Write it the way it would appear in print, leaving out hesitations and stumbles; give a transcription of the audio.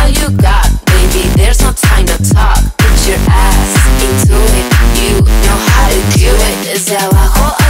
all you got, baby, there's no time to talk. Put your ass into it, you know how to do it. Desde abajo